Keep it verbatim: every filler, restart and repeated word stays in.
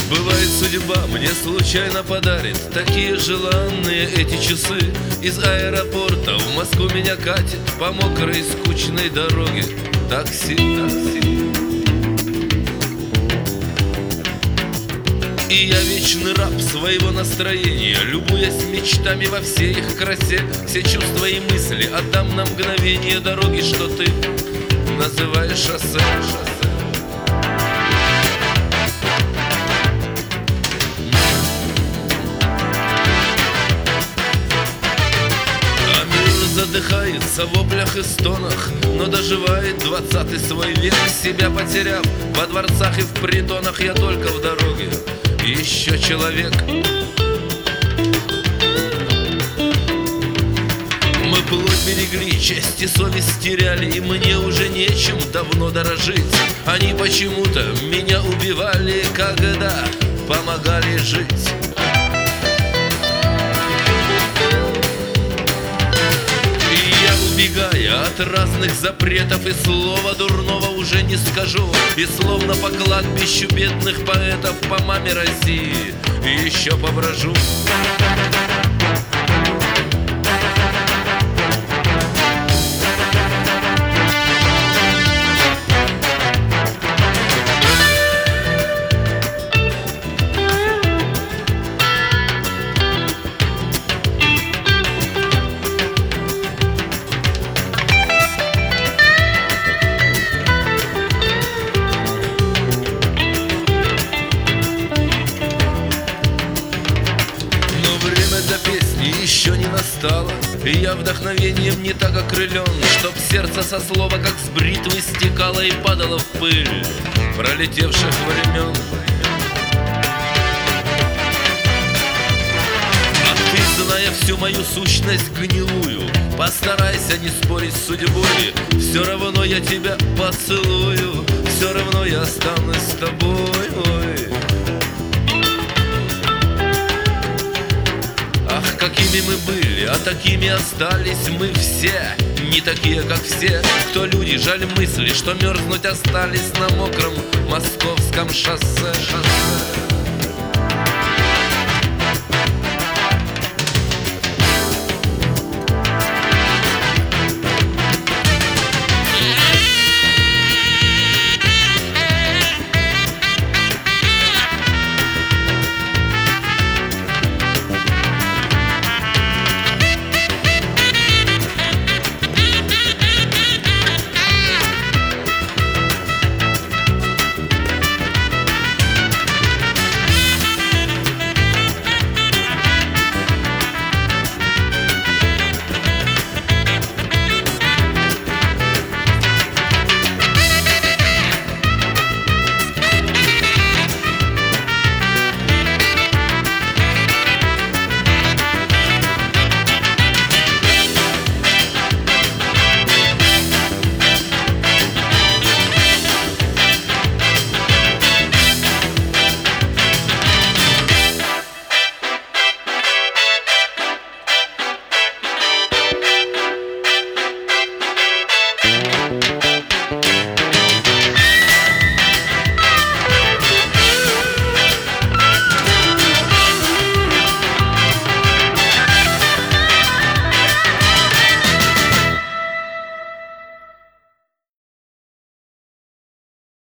Бывает, судьба мне случайно подарит такие желанные эти часы. Из аэропорта в Москву меня катит по мокрой скучной дороге такси, такси. И я вечный раб своего настроения, любуясь мечтами во всей их красе. Все чувства и мысли отдам на мгновение дороги, что ты называешь шоссе, шоссе. Задыхается в воплях и стонах, но доживает двадцатый свой век, себя потеряв во дворцах и в притонах. Я только в дороге, еще человек. Мы плоть берегли, честь и совесть теряли, и мне уже нечем давно дорожить. Они почему-то меня убивали, когда помогали жить. Убегая от разных запретов, и слова дурного уже не скажу. И словно по кладбищу бедных поэтов по маме России еще поброжу. Еще не настало, и я вдохновением не так окрылен, чтоб сердце со слова как с бритвы стекало и падало в пыль пролетевших времен. А ты, зная всю мою сущность гнилую, постарайся не спорить с судьбой. Все равно я тебя поцелую, все равно я останусь с тобой. Ой. Ах, какими мы были, а такими остались мы все. Не такие, как все, кто люди, жаль мысли, что мерзнуть остались на мокром московском шоссе, шоссе.